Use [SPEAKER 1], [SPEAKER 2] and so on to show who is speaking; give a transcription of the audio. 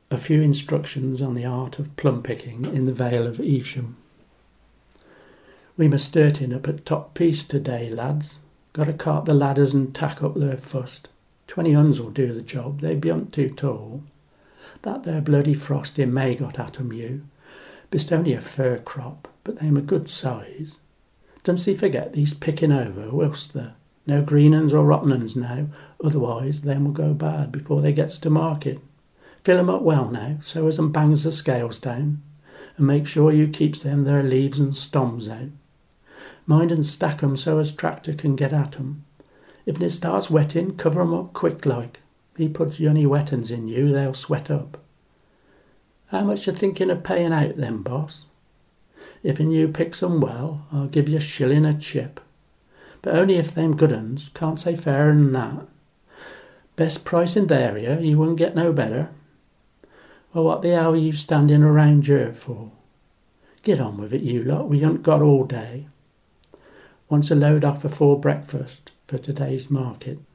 [SPEAKER 1] A few instructions on the art of plum picking in the Vale of Evesham. We must start in up at top piece today, lads. Got to cart the ladders and tack up there first. 20 uns will do the job, they be'nt too tall. That there bloody frost in May got at 'em, you. Bist only a fir crop, but they'm a good size. Don't thee forget these picking over, whilst there. No green uns or rotten uns now, otherwise them will go bad before they gets to market. Fill 'em up well now, so as 'em bangs the scales down, and make sure you keeps them there leaves and stoms out. Mind and stack 'em so as tractor can get at 'em. If it starts wetting, cover 'em up quick like. Thee puts yonny wet uns in you, they'll sweat up. How much you thinking of paying out them, boss? If you picks 'em well, I'll give you shilling a chip. But only if them good uns, can't say fairer than that. Best price in the area, you wouldn't get no better. Well, what the hell are you standing around here for? Get on with it, you lot, we ain't got all day. Wants a load off afore breakfast for today's market.